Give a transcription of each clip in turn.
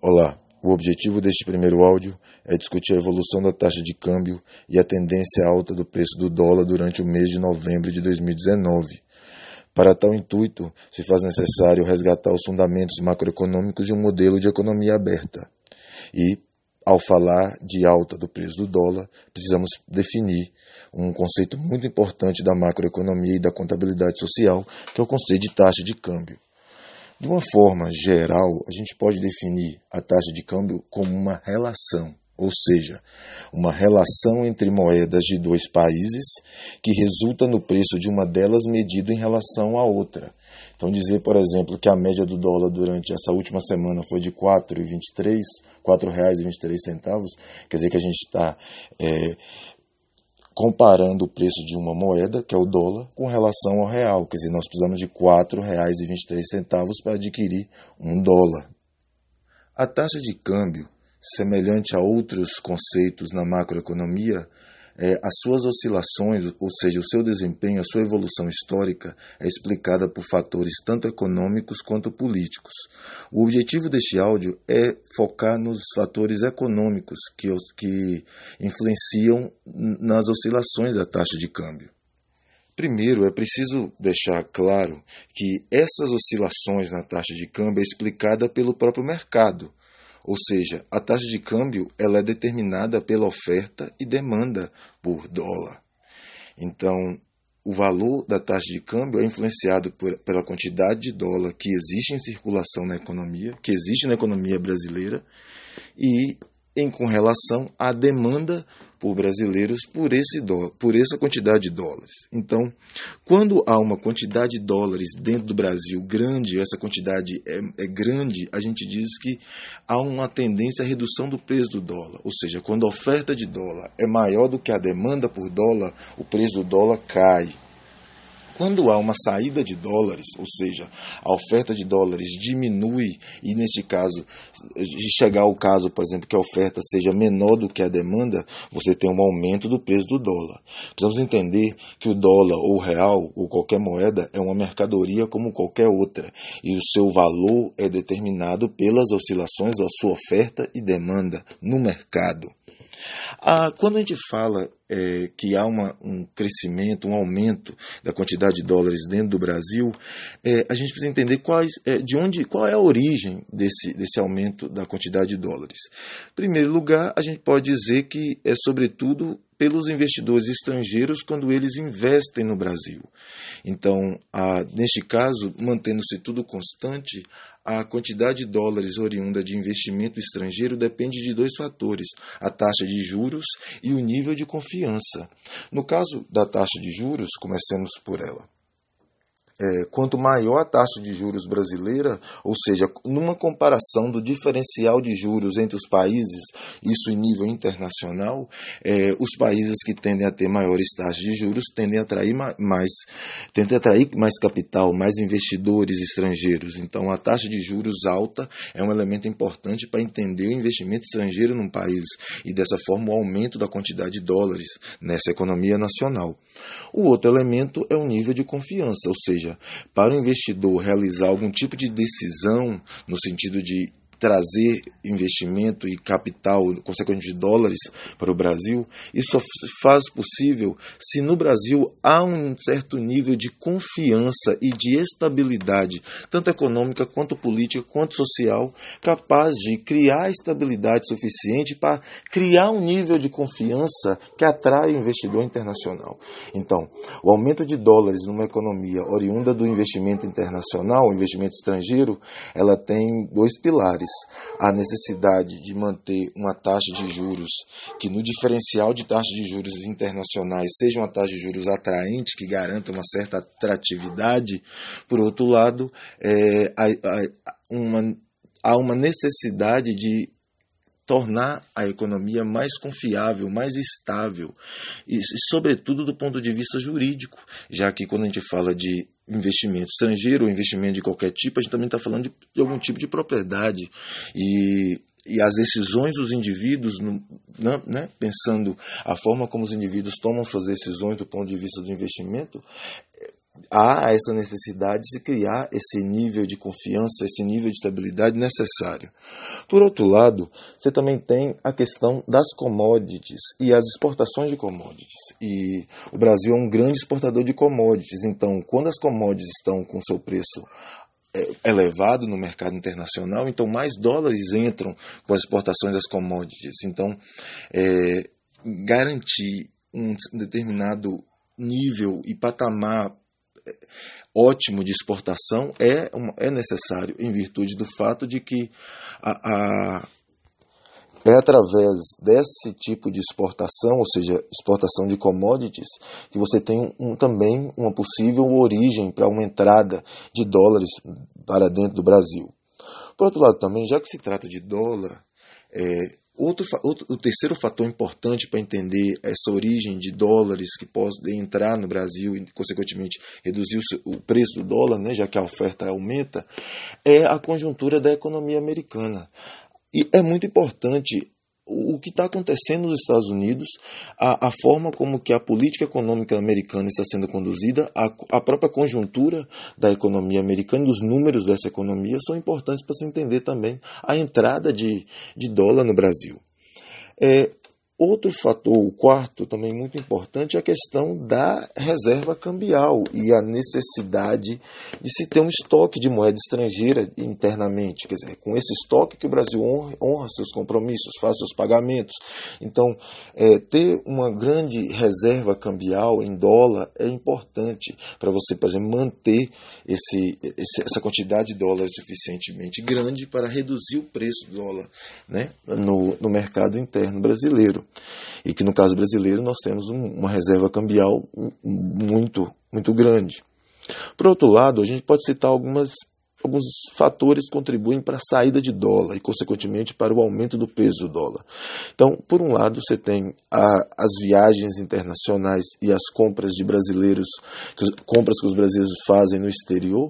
Olá, o objetivo deste primeiro áudio é discutir a evolução da taxa de câmbio e a tendência alta do preço do dólar durante o mês de novembro de 2019. Para tal intuito, se faz necessário resgatar os fundamentos macroeconômicos de um modelo de economia aberta. E, ao falar de alta do preço do dólar, precisamos definir um conceito muito importante da macroeconomia e da contabilidade social, que é o conceito de taxa de câmbio. De uma forma geral, a gente pode definir a taxa de câmbio como uma relação, ou seja, uma relação entre moedas de dois países que resulta no preço de uma delas medido em relação à outra. Então, dizer, por exemplo, que a média do dólar durante essa última semana foi de R$ 4,23, quer dizer que a gente está comparando o preço de uma moeda, que é o dólar, com relação ao real. Quer dizer, nós precisamos de R$ 4,23 para adquirir um dólar. A taxa de câmbio, semelhante a outros conceitos na macroeconomia, as suas oscilações, ou seja, o seu desempenho, a sua evolução histórica, é explicada por fatores tanto econômicos quanto políticos. O objetivo deste áudio é focar nos fatores econômicos que influenciam nas oscilações da taxa de câmbio. Primeiro, é preciso deixar claro que essas oscilações na taxa de câmbio é explicada pelo próprio mercado. Ou seja, a taxa de câmbio ela é determinada pela oferta e demanda por dólar. Então, o valor da taxa de câmbio é influenciado pela quantidade de dólar que existe em circulação na economia, que existe na economia brasileira, e com relação à demanda por brasileiros por essa quantidade de dólares. Então, quando há uma quantidade de dólares dentro do Brasil grande, essa quantidade é grande, a gente diz que há uma tendência à redução do preço do dólar. Ou seja, quando a oferta de dólar é maior do que a demanda por dólar, o preço do dólar cai. Quando há uma saída de dólares, ou seja, a oferta de dólares diminui e, neste caso, chegar ao caso, por exemplo, que a oferta seja menor do que a demanda, você tem um aumento do preço do dólar. Precisamos entender que o dólar ou o real ou qualquer moeda é uma mercadoria como qualquer outra e o seu valor é determinado pelas oscilações da sua oferta e demanda no mercado. Quando a gente fala que há um crescimento, um aumento da quantidade de dólares dentro do Brasil, a gente precisa entender qual é a origem desse aumento da quantidade de dólares. Em primeiro lugar, a gente pode dizer que é sobretudo pelos investidores estrangeiros quando eles investem no Brasil. Então, neste caso, mantendo-se tudo constante, a quantidade de dólares oriunda de investimento estrangeiro depende de dois fatores, a taxa de juros e o nível de confiança. No caso da taxa de juros, comecemos por ela. Quanto maior a taxa de juros brasileira, ou seja, numa comparação do diferencial de juros entre os países, isso em nível internacional, os países que tendem a ter maiores taxas de juros tendem a atrair mais capital, mais investidores estrangeiros. Então, a taxa de juros alta é um elemento importante para entender o investimento estrangeiro num país e, dessa forma, o aumento da quantidade de dólares nessa economia nacional. O outro elemento é o nível de confiança, ou seja, para o investidor realizar algum tipo de decisão no sentido de trazer investimento e capital, consequentemente de dólares, para o Brasil, isso só faz possível se no Brasil há um certo nível de confiança e de estabilidade, tanto econômica, quanto política, quanto social, capaz de criar estabilidade suficiente para criar um nível de confiança que atrai o investidor internacional. Então, o aumento de dólares numa economia oriunda do investimento internacional, o investimento estrangeiro, ela tem dois pilares. A necessidade de manter uma taxa de juros que no diferencial de taxa de juros internacionais seja uma taxa de juros atraente, que garanta uma certa atratividade. Por outro lado, há uma necessidade de tornar a economia mais confiável, mais estável, e sobretudo do ponto de vista jurídico, já que quando a gente fala de investimento estrangeiro ou investimento de qualquer tipo, a gente também está falando de algum tipo de propriedade e as decisões dos indivíduos, pensando a forma como os indivíduos tomam suas decisões do ponto de vista do investimento, há essa necessidade de se criar esse nível de confiança, esse nível de estabilidade necessário. Por outro lado, você também tem a questão das commodities e as exportações de commodities. E o Brasil é um grande exportador de commodities, então quando as commodities estão com seu preço elevado no mercado internacional, então mais dólares entram com as exportações das commodities. Então, garantir um determinado nível e patamar ótimo de exportação é necessário, em virtude do fato de que é através desse tipo de exportação, ou seja, exportação de commodities, que você tem também uma possível origem para uma entrada de dólares para dentro do Brasil. Por outro lado também, já que se trata de dólar, o terceiro fator importante para entender essa origem de dólares que podem entrar no Brasil e, consequentemente, reduzir o preço do dólar, né, já que a oferta aumenta, é a conjuntura da economia americana. E é muito importante o que está acontecendo nos Estados Unidos, a forma como que a política econômica americana está sendo conduzida, a própria conjuntura da economia americana e os números dessa economia são importantes para se entender também a entrada de dólar no Brasil. Outro fator, o quarto, também muito importante, é a questão da reserva cambial e a necessidade de se ter um estoque de moeda estrangeira internamente. Quer dizer, com esse estoque que o Brasil honra seus compromissos, faz seus pagamentos. Então, ter uma grande reserva cambial em dólar é importante para você, por exemplo, manter essa quantidade de dólares suficientemente grande para reduzir o preço do dólar, né, no mercado interno brasileiro. E que no caso brasileiro nós temos uma reserva cambial muito, muito grande. Por outro lado, a gente pode citar alguns fatores que contribuem para a saída de dólar e, consequentemente, para o aumento do peso do dólar. Então, por um lado, você tem as viagens internacionais e as compras de brasileiros, compras que os brasileiros fazem no exterior.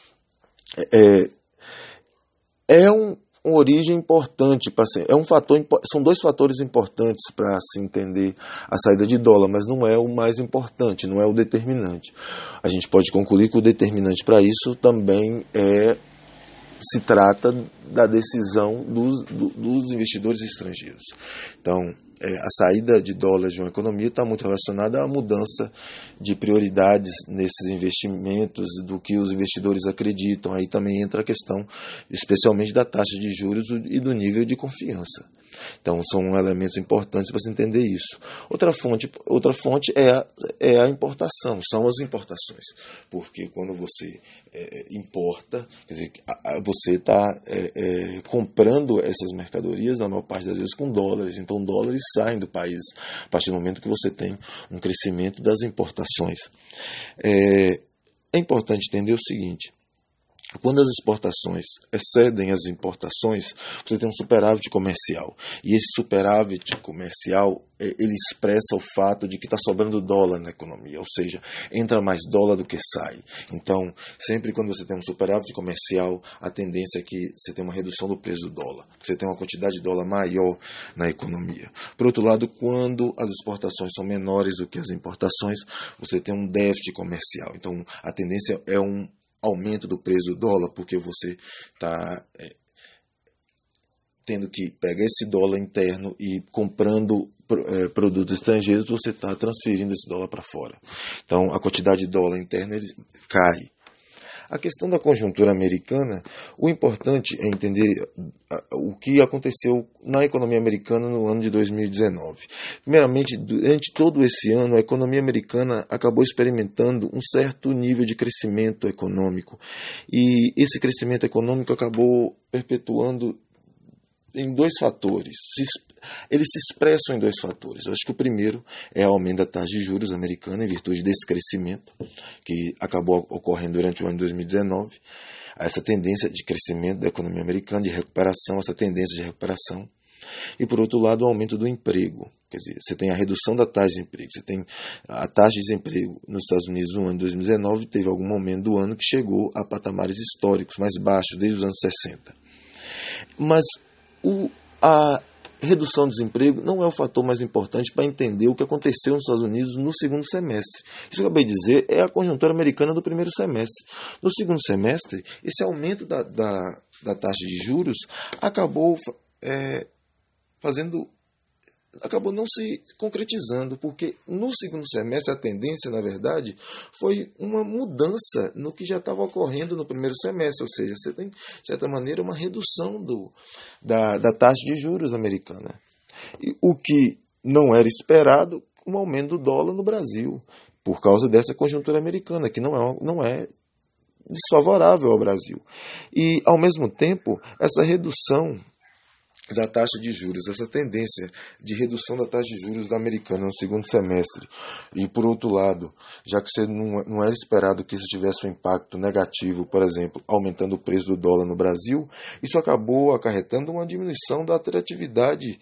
Uma origem importante, são dois fatores importantes para se entender a saída de dólar, mas não é o mais importante, não é o determinante. A gente pode concluir que o determinante para isso também se trata da decisão dos investidores estrangeiros. Então, a saída de dólares de uma economia está muito relacionada à mudança de prioridades nesses investimentos, do que os investidores acreditam. Aí também entra a questão, especialmente, da taxa de juros e do nível de confiança. Então, são elementos importantes para se entender isso. Outra fonte é a importação, são as importações. Porque quando você importa, quer dizer, você está comprando essas mercadorias, na maior parte das vezes, com dólares. Então, dólares saem do país a partir do momento que você tem um crescimento das importações. É importante entender o seguinte: quando as exportações excedem as importações, você tem um superávit comercial. E esse superávit comercial, ele expressa o fato de que está sobrando dólar na economia, ou seja, entra mais dólar do que sai. Então, sempre quando você tem um superávit comercial, a tendência é que você tenha uma redução do preço do dólar, que você tenha uma quantidade de dólar maior na economia. Por outro lado, quando as exportações são menores do que as importações, você tem um déficit comercial. Então, a tendência é um aumento do preço do dólar, porque você está tendo que pegar esse dólar interno e comprando produtos estrangeiros, você está transferindo esse dólar para fora. Então, a quantidade de dólar interno cai. A questão da conjuntura americana, o importante é entender o que aconteceu na economia americana no ano de 2019. Primeiramente, durante todo esse ano, a economia americana acabou experimentando um certo nível de crescimento econômico. E esse crescimento econômico acabou perpetuando em dois fatores. Eles se expressam em dois fatores. Eu acho que o primeiro é o aumento da taxa de juros americana, em virtude desse crescimento que acabou ocorrendo durante o ano de 2019. Essa tendência de crescimento da economia americana, de recuperação, essa tendência de recuperação. E, por outro lado, o aumento do emprego. Quer dizer, você tem a redução da taxa de emprego. Você tem a taxa de desemprego nos Estados Unidos no ano de 2019, teve algum momento do ano que chegou a patamares históricos mais baixos, desde os anos 60. Mas redução do desemprego não é o fator mais importante para entender o que aconteceu nos Estados Unidos no segundo semestre. Isso que eu acabei de dizer é a conjuntura americana do primeiro semestre. No segundo semestre, esse aumento da taxa de juros acabou acabou não se concretizando, porque no segundo semestre a tendência, na verdade, foi uma mudança no que já estava ocorrendo no primeiro semestre, ou seja, você tem, de certa maneira, uma redução da taxa de juros americana. E o que não era esperado, um aumento do dólar no Brasil, por causa dessa conjuntura americana, que não é desfavorável ao Brasil. E, ao mesmo tempo, essa redução da taxa de juros, essa tendência de redução da taxa de juros da americana no segundo semestre. E, por outro lado, já que você não era esperado que isso tivesse um impacto negativo, por exemplo, aumentando o preço do dólar no Brasil, isso acabou acarretando uma diminuição da atratividade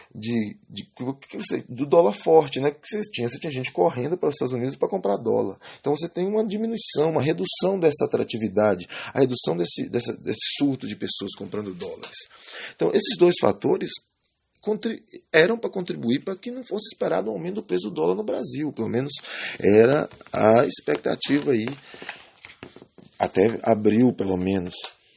do dólar forte, né? Que você tinha gente correndo para os Estados Unidos para comprar dólar. Então você tem uma diminuição, uma redução dessa atratividade, a redução desse surto de pessoas comprando dólares. Então esses dois fatores eram para contribuir para que não fosse esperado um aumento do preço do dólar no Brasil. Pelo menos era a expectativa aí, até abril pelo menos.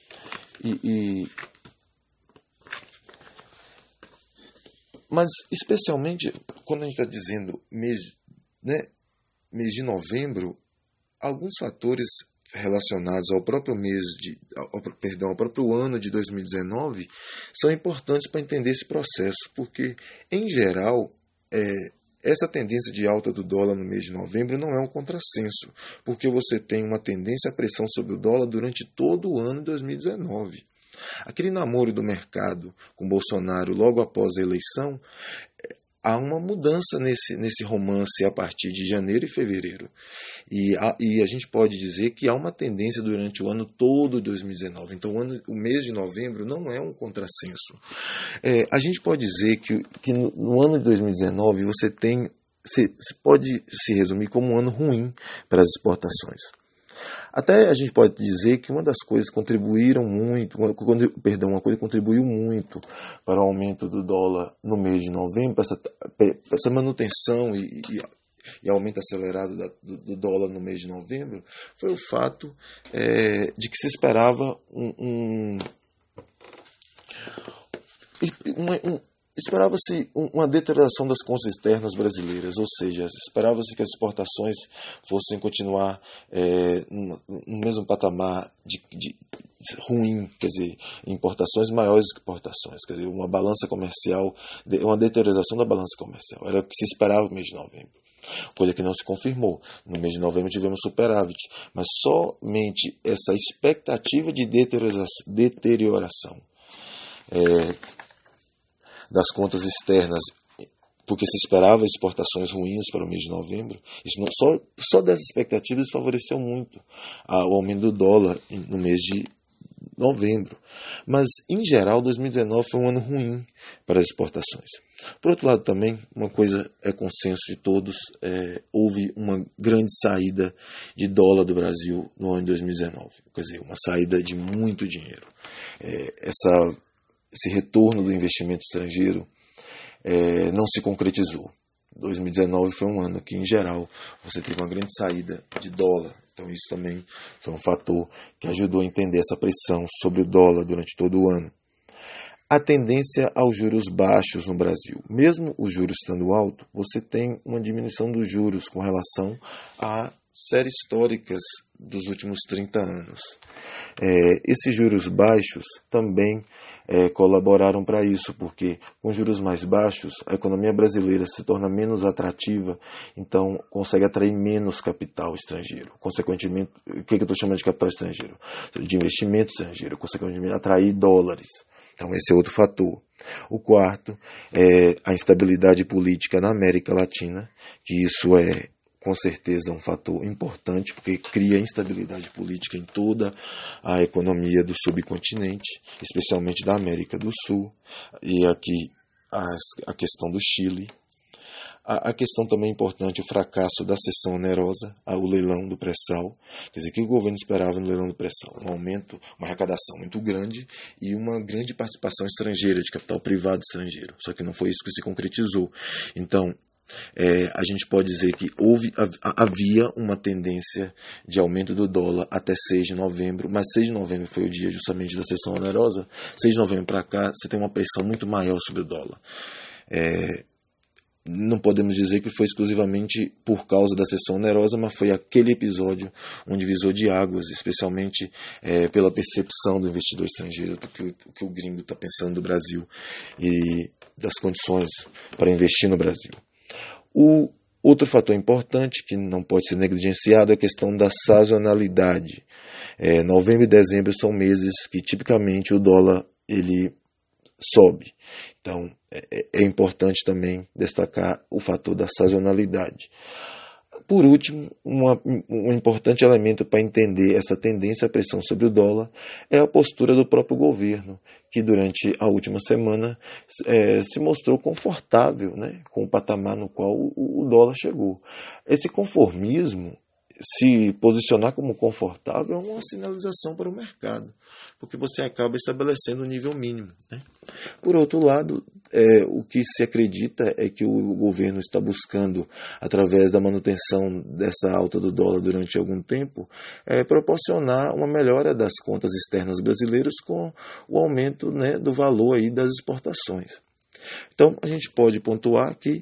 Mas, especialmente, quando a gente está dizendo mês de novembro, alguns fatores relacionados ao próprio ao próprio ano de 2019 são importantes para entender esse processo, porque, em geral, essa tendência de alta do dólar no mês de novembro não é um contrassenso, porque você tem uma tendência à pressão sobre o dólar durante todo o ano de 2019. Aquele namoro do mercado com Bolsonaro logo após a eleição, há uma mudança nesse romance a partir de janeiro e fevereiro. E a gente pode dizer que há uma tendência durante o ano todo de 2019. Então o mês de novembro não é um contrassenso. A gente pode dizer que no ano de 2019 você pode se resumir como um ano ruim para as exportações. Até a gente pode dizer que uma das coisas contribuiu muito para o aumento do dólar no mês de novembro, essa manutenção e aumento acelerado do dólar no mês de novembro, foi o fato de que se esperava esperava-se uma deterioração das contas externas brasileiras, ou seja, esperava-se que as exportações fossem continuar no mesmo patamar de ruim, quer dizer, importações maiores do que exportações, quer dizer, uma balança comercial, uma deterioração da balança comercial. Era o que se esperava no mês de novembro. Coisa que não se confirmou. No mês de novembro tivemos superávit, mas somente essa expectativa de deterioração das contas externas, porque se esperava exportações ruins para o mês de novembro, isso só dessas expectativas favoreceu muito o aumento do dólar no mês de novembro. Mas, em geral, 2019 foi um ano ruim para as exportações. Por outro lado, também, uma coisa é consenso de todos, houve uma grande saída de dólar do Brasil no ano de 2019. Quer dizer, uma saída de muito dinheiro. Esse retorno do investimento estrangeiro não se concretizou. 2019 foi um ano que, em geral, você teve uma grande saída de dólar. Então isso também foi um fator que ajudou a entender essa pressão sobre o dólar durante todo o ano. A tendência aos juros baixos no Brasil. Mesmo os juros estando altos, você tem uma diminuição dos juros com relação a séries históricas dos últimos 30 anos. Esses juros baixos também colaboraram para isso, porque com juros mais baixos, a economia brasileira se torna menos atrativa, então consegue atrair menos capital estrangeiro. Consequentemente, o que eu estou chamando de capital estrangeiro? De investimento estrangeiro, consequentemente atrair dólares. Então esse é outro fator. O quarto é a instabilidade política na América Latina, que isso é com certeza um fator importante, porque cria instabilidade política em toda a economia do subcontinente, especialmente da América do Sul, e aqui a questão do Chile. A questão também importante, o fracasso da cessão onerosa, o leilão do pré-sal. Quer dizer, o que o governo esperava no leilão do pré-sal? Um aumento, uma arrecadação muito grande e uma grande participação estrangeira, de capital privado estrangeiro. Só que não foi isso que se concretizou. Então, a gente pode dizer que havia uma tendência de aumento do dólar até 6 de novembro, mas 6 de novembro foi o dia justamente da cessão onerosa. 6 de novembro para cá, você tem uma pressão muito maior sobre o dólar. Não podemos dizer que foi exclusivamente por causa da cessão onerosa, mas foi aquele episódio um divisor de águas, especialmente pela percepção do investidor estrangeiro, do que o gringo está pensando do Brasil e das condições para investir no Brasil. O outro fator importante que não pode ser negligenciado é a questão da sazonalidade. Novembro e dezembro são meses que tipicamente o dólar ele sobe. Então, é importante também destacar o fator da sazonalidade. Por último, um importante elemento para entender essa tendência à pressão sobre o dólar é a postura do próprio governo, que durante a última semana se mostrou confortável, né, com o patamar no qual o dólar chegou. Esse conformismo, se posicionar como confortável, é uma sinalização para o mercado, porque você acaba estabelecendo um nível mínimo, né? Por outro lado, o que se acredita é que o governo está buscando, através da manutenção dessa alta do dólar durante algum tempo, proporcionar uma melhora das contas externas brasileiras com o aumento, né, do valor aí das exportações. Então, a gente pode pontuar que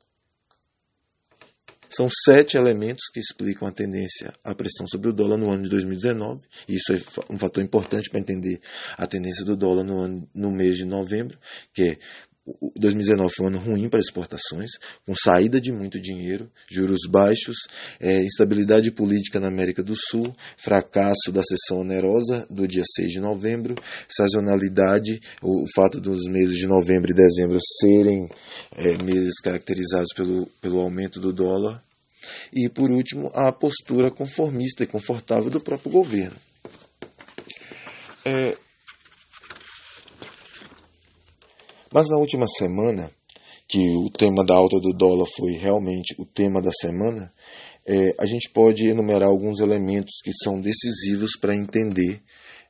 são 7 elementos que explicam a tendência à pressão sobre o dólar no ano de 2019. Isso é um fator importante para entender a tendência do dólar no mês de novembro, que é 2019 foi um ano ruim para exportações, com saída de muito dinheiro, juros baixos, instabilidade política na América do Sul, fracasso da cessão onerosa do dia 6 de novembro, sazonalidade, o fato dos meses de novembro e dezembro serem meses caracterizados pelo aumento do dólar, e, por último, a postura conformista e confortável do próprio governo. Mas na última semana, que o tema da alta do dólar foi realmente o tema da semana, a gente pode enumerar alguns elementos que são decisivos para entender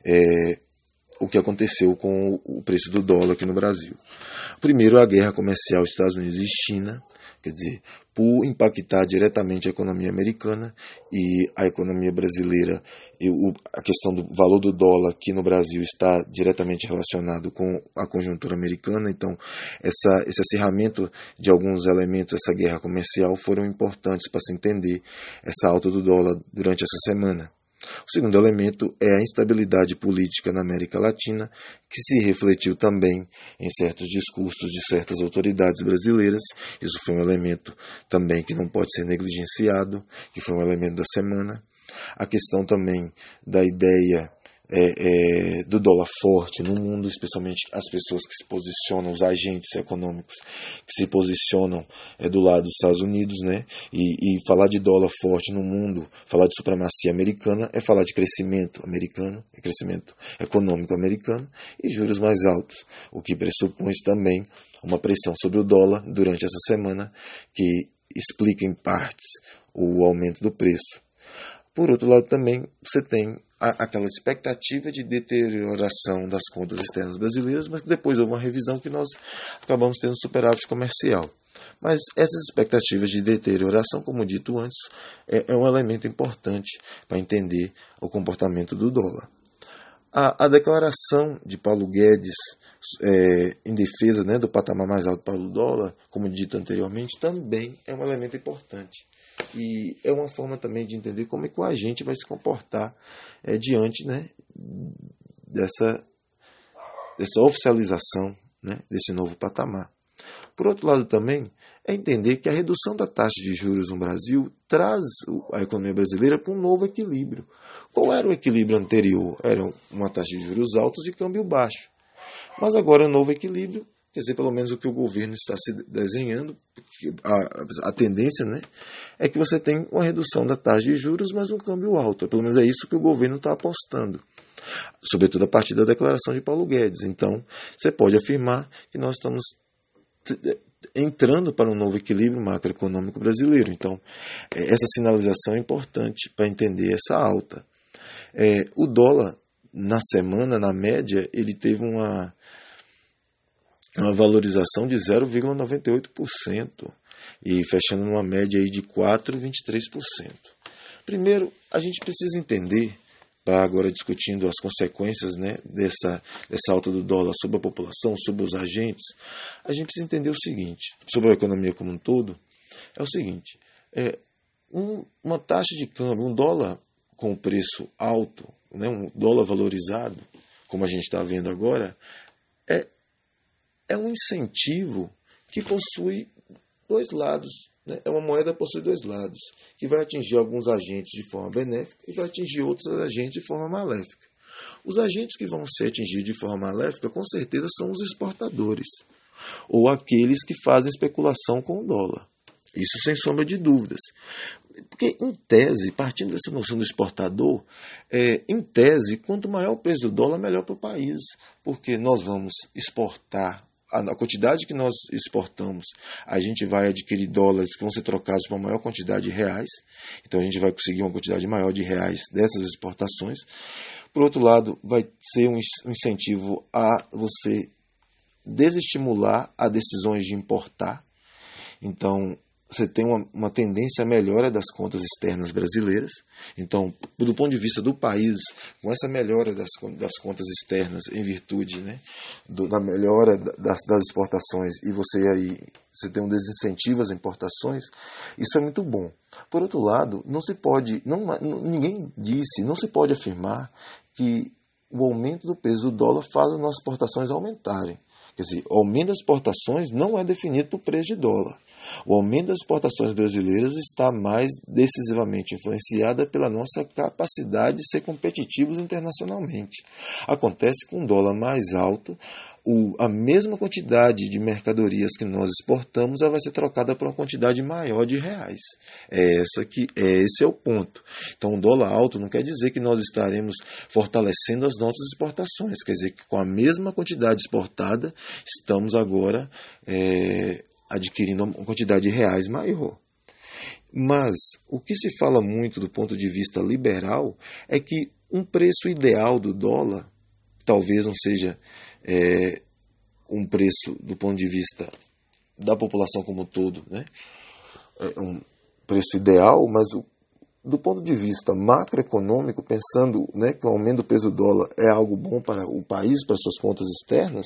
o que aconteceu com o preço do dólar aqui no Brasil. Primeiro, a guerra comercial Estados Unidos e China, quer dizer, por impactar diretamente a economia americana e a economia brasileira, a questão do valor do dólar aqui no Brasil está diretamente relacionado com a conjuntura americana. Então, esse acirramento de alguns elementos dessa guerra comercial foram importantes para se entender essa alta do dólar durante essa semana. O segundo elemento é a instabilidade política na América Latina, que se refletiu também em certos discursos de certas autoridades brasileiras. Isso foi um elemento também que não pode ser negligenciado, que foi um elemento da semana. A questão também da ideia do dólar forte no mundo, especialmente as pessoas que se posicionam, os agentes econômicos que se posicionam do lado dos Estados Unidos, né? E falar de dólar forte no mundo, falar de supremacia americana, é falar de crescimento americano, crescimento econômico americano e juros mais altos, o que pressupõe também uma pressão sobre o dólar durante essa semana, que explica em partes o aumento do preço. Por outro lado, também você tem aquela expectativa de deterioração das contas externas brasileiras, mas depois houve uma revisão que nós acabamos tendo superávit comercial. Mas essas expectativas de deterioração, como dito antes, é um elemento importante para entender o comportamento do dólar. A declaração de Paulo Guedes em defesa, né, do patamar mais alto para o dólar, como dito anteriormente, também é um elemento importante. E é uma forma também de entender como é que o agente vai se comportar diante, né, dessa oficialização, né, desse novo patamar. Por outro lado também, é entender que a redução da taxa de juros no Brasil traz a economia brasileira para um novo equilíbrio. Qual era o equilíbrio anterior? Era uma taxa de juros altos e câmbio baixo. Mas agora é um novo equilíbrio, quer dizer, pelo menos o que o governo está se desenhando, a tendência, né, é que você tem uma redução da taxa de juros, mas um câmbio alto. Pelo menos é isso que o governo está apostando, sobretudo a partir da declaração de Paulo Guedes. Então, você pode afirmar que nós estamos entrando para um novo equilíbrio macroeconômico brasileiro. Então, essa sinalização é importante para entender essa alta. O dólar, na semana, na média, ele teve uma valorização de 0,98% e fechando numa média aí de 4,23%. Primeiro, a gente precisa entender, para agora discutindo as consequências, né, dessa alta do dólar sobre a população, sobre os agentes, a gente precisa entender o seguinte, sobre a economia como um todo, é o seguinte, uma taxa de câmbio, um dólar com preço alto, né, um dólar valorizado, como a gente está vendo agora, é um incentivo que possui dois lados. É uma moeda que possui dois lados, que vai atingir alguns agentes de forma benéfica e vai atingir outros agentes de forma maléfica. Os agentes que vão ser atingidos de forma maléfica, com certeza, são os exportadores, ou aqueles que fazem especulação com o dólar. Isso sem sombra de dúvidas. Porque, em tese, partindo dessa noção do exportador, em tese, quanto maior o preço do dólar, melhor para o país, porque nós vamos exportar a quantidade que nós exportamos, a gente vai adquirir dólares que vão ser trocados por uma maior quantidade de reais. Então a gente vai conseguir uma quantidade maior de reais dessas exportações. Por outro lado, vai ser um incentivo a você desestimular a decisões de importar. Então, você tem uma tendência à melhora das contas externas brasileiras. Então, do ponto de vista do país, com essa melhora das contas externas em virtude, né, da melhora das exportações, e você tem um desincentivo às importações, isso é muito bom. Por outro lado, não se pode afirmar que o aumento do peso do dólar faz as nossas exportações aumentarem. Quer dizer, o aumento das exportações não é definido por preço de dólar. O aumento das exportações brasileiras está mais decisivamente influenciada pela nossa capacidade de ser competitivos internacionalmente. Acontece que com um dólar mais alto, a mesma quantidade de mercadorias que nós exportamos vai ser trocada por uma quantidade maior de reais. Esse é o ponto. Então, um dólar alto não quer dizer que nós estaremos fortalecendo as nossas exportações. Quer dizer que com a mesma quantidade exportada, estamos agora adquirindo uma quantidade de reais maior. Mas o que se fala muito do ponto de vista liberal é que um preço ideal do dólar talvez não seja um preço do ponto de vista da população como um todo, né? Um preço ideal, mas do ponto de vista macroeconômico, pensando, né, que o aumento do peso do dólar é algo bom para o país, para suas contas externas,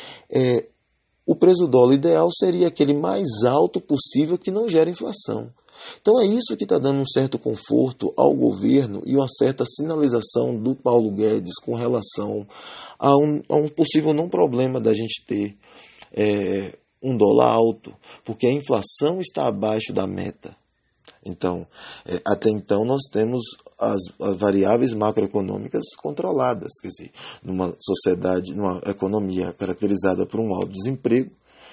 o preço do dólar ideal seria aquele mais alto possível que não gera inflação. Então é isso que está dando um certo conforto ao governo e uma certa sinalização do Paulo Guedes com relação a um possível não problema da gente ter um dólar alto, porque a inflação está abaixo da meta. Então, até então nós temos as variáveis macroeconômicas controladas, quer dizer, numa sociedade, numa economia caracterizada por um alto desemprego,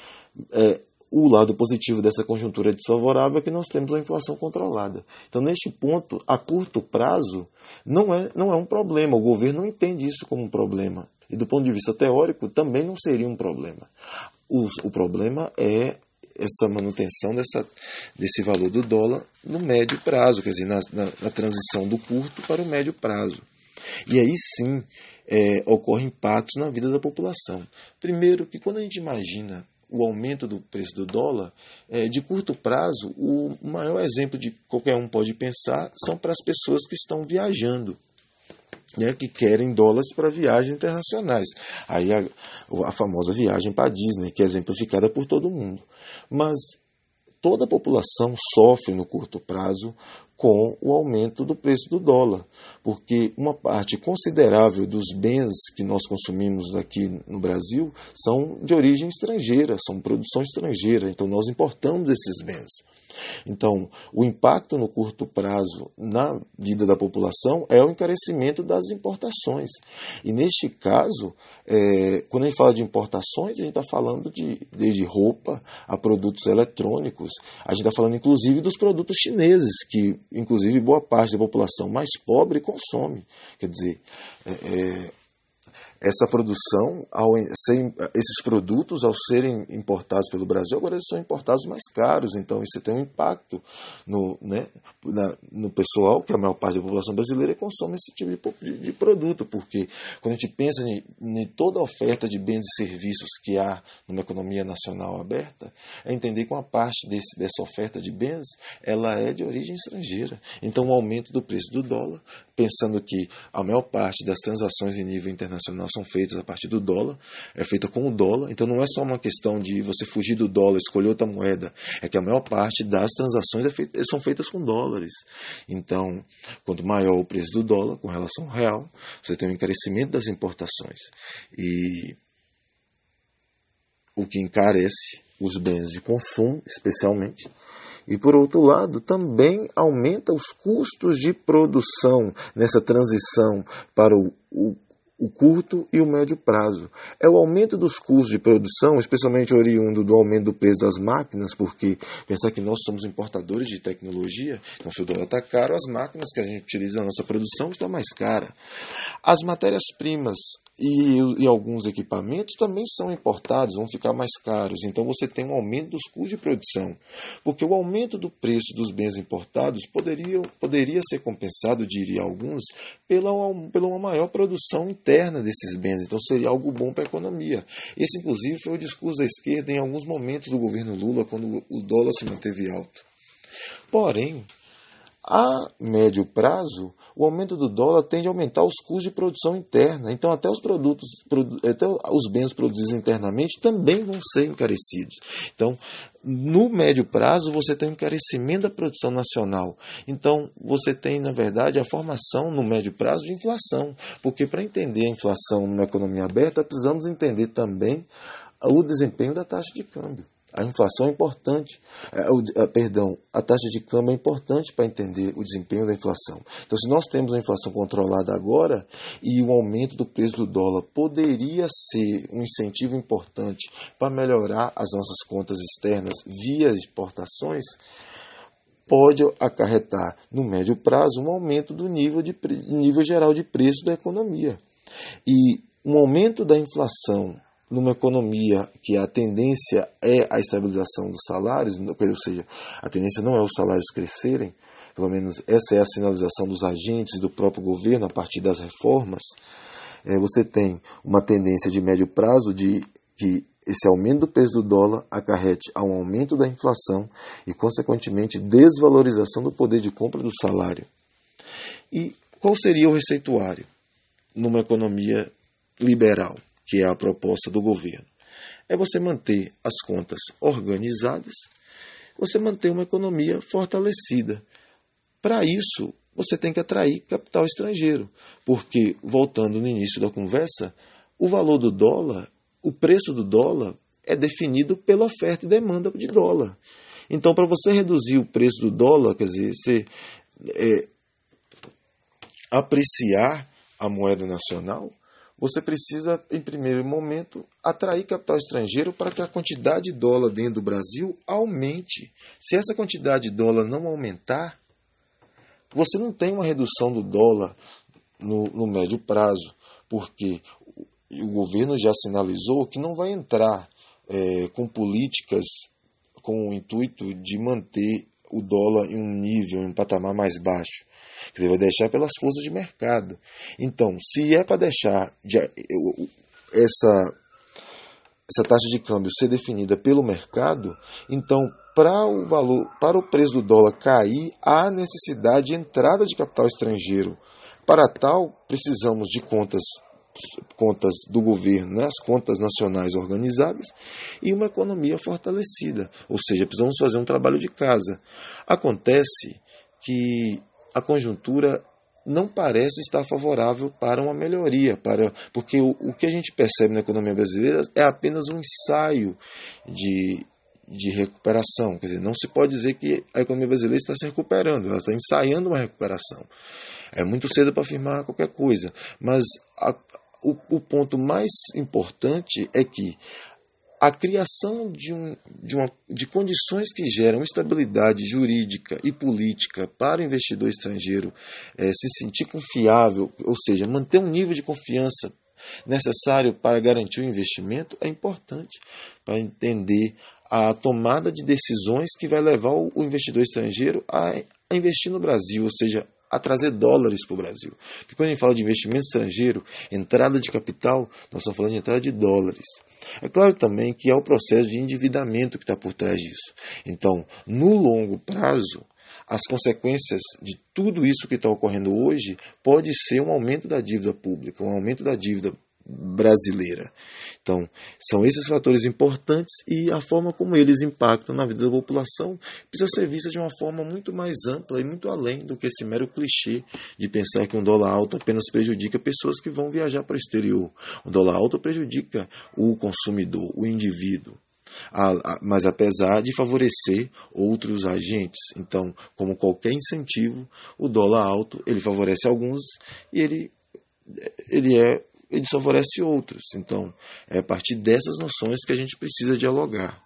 o lado positivo dessa conjuntura desfavorável é que nós temos a inflação controlada. Então, neste ponto, a curto prazo, não é um problema, o governo não entende isso como um problema, e do ponto de vista teórico também não seria um problema. O problema é essa manutenção desse valor do dólar no médio prazo, quer dizer, na transição do curto para o médio prazo. E aí sim ocorrem impactos na vida da população. Primeiro, que quando a gente imagina o aumento do preço do dólar, de curto prazo, o maior exemplo de qualquer um pode pensar são para as pessoas que estão viajando, né, que querem dólares para viagens internacionais. Aí a famosa viagem para a Disney, que é exemplificada por todo mundo. Mas toda a população sofre no curto prazo com o aumento do preço do dólar, porque uma parte considerável dos bens que nós consumimos aqui no Brasil são de origem estrangeira, são produção estrangeira, então nós importamos esses bens. Então, o impacto no curto prazo na vida da população é o encarecimento das importações. E neste caso, quando a gente fala de importações, a gente está falando desde roupa a produtos eletrônicos, a gente está falando inclusive dos produtos chineses, que inclusive boa parte da população mais pobre consome. Quer dizer, essa produção, esses produtos, ao serem importados pelo Brasil, agora eles são importados mais caros. Então, isso tem um impacto no pessoal, que a maior parte da população brasileira consome esse tipo de produto, porque quando a gente pensa em toda a oferta de bens e serviços que há numa economia nacional aberta, é entender que uma parte dessa oferta de bens ela é de origem estrangeira. Então, o aumento do preço do dólar, pensando que a maior parte das transações em nível internacional são feitas a partir do dólar, é feita com o dólar, então não é só uma questão de você fugir do dólar, escolher outra moeda, é que a maior parte das transações são feitas com dólares. Então, quanto maior o preço do dólar com relação ao real, você tem um encarecimento das importações, e o que encarece os bens de consumo, especialmente. E, por outro lado, também aumenta os custos de produção nessa transição para o curto e o médio prazo. É o aumento dos custos de produção, especialmente oriundo do aumento do preço das máquinas, porque pensar que nós somos importadores de tecnologia, então se o dólar está caro, as máquinas que a gente utiliza na nossa produção estão mais caras. As matérias-primas e alguns equipamentos também são importados, vão ficar mais caros. Então você tem um aumento dos custos de produção, porque o aumento do preço dos bens importados poderia ser compensado, diria alguns, pela uma maior produção interna desses bens. Então seria algo bom para a economia. Esse, inclusive, foi o discurso da esquerda em alguns momentos do governo Lula, quando o dólar se manteve alto. Porém, a médio prazo, o aumento do dólar tende a aumentar os custos de produção interna. Então, até os bens produzidos internamente também vão ser encarecidos. Então, no médio prazo, você tem um encarecimento da produção nacional. Então, você tem, na verdade, a formação, no médio prazo, de inflação. Porque, para entender a inflação numa economia aberta, precisamos entender também o desempenho da taxa de câmbio. A inflação é importante, a taxa de câmbio é importante para entender o desempenho da inflação. Então, se nós temos a inflação controlada agora e o aumento do preço do dólar poderia ser um incentivo importante para melhorar as nossas contas externas via exportações, pode acarretar, no médio prazo, um aumento do nível geral de preço da economia. E um aumento da inflação numa economia que a tendência é a estabilização dos salários, ou seja, a tendência não é os salários crescerem, pelo menos essa é a sinalização dos agentes e do próprio governo a partir das reformas, você tem uma tendência de médio prazo de que esse aumento do preço do dólar acarrete a um aumento da inflação e, consequentemente, desvalorização do poder de compra do salário. E qual seria o receituário numa economia liberal, que é a proposta do governo? É você manter as contas organizadas, você manter uma economia fortalecida. Para isso, você tem que atrair capital estrangeiro, porque, voltando no início da conversa, o valor do dólar, o preço do dólar é definido pela oferta e demanda de dólar. Então, para você reduzir o preço do dólar, quer dizer, você apreciar a moeda nacional, você precisa, em primeiro momento, atrair capital estrangeiro para que a quantidade de dólar dentro do Brasil aumente. Se essa quantidade de dólar não aumentar, você não tem uma redução do dólar no médio prazo, porque o governo já sinalizou que não vai entrar com políticas com o intuito de manter o dólar em um nível, em um patamar mais baixo. Quer dizer, vai deixar pelas forças de mercado. Então, se é para deixar essa taxa de câmbio ser definida pelo mercado, então, para o preço do dólar cair, há necessidade de entrada de capital estrangeiro. Para tal, precisamos de contas do governo, né, as contas nacionais organizadas e uma economia fortalecida. Ou seja, precisamos fazer um trabalho de casa. Acontece que a conjuntura não parece estar favorável para uma melhoria, porque o que a gente percebe na economia brasileira é apenas um ensaio de recuperação. Quer dizer, não se pode dizer que a economia brasileira está se recuperando, ela está ensaiando uma recuperação. É muito cedo para afirmar qualquer coisa, mas o ponto mais importante é que a criação de condições que geram estabilidade jurídica e política para o investidor estrangeiro se sentir confiável, ou seja, manter um nível de confiança necessário para garantir o investimento é importante para entender a tomada de decisões que vai levar o investidor estrangeiro a investir no Brasil, ou seja, a trazer dólares para o Brasil. Porque quando a gente fala de investimento estrangeiro, entrada de capital, nós estamos falando de entrada de dólares. É claro também que é o processo de endividamento que está por trás disso. Então, no longo prazo, as consequências de tudo isso que está ocorrendo hoje pode ser um aumento da dívida pública, um aumento da dívida brasileira. Então, são esses fatores importantes e a forma como eles impactam na vida da população precisa ser vista de uma forma muito mais ampla e muito além do que esse mero clichê de pensar que um dólar alto apenas prejudica pessoas que vão viajar para o exterior. Um dólar alto prejudica o consumidor, o indivíduo. Mas apesar de favorecer outros agentes. Então, como qualquer incentivo, o dólar alto ele favorece alguns e ele desfavorece outros. Então, é a partir dessas noções que a gente precisa dialogar.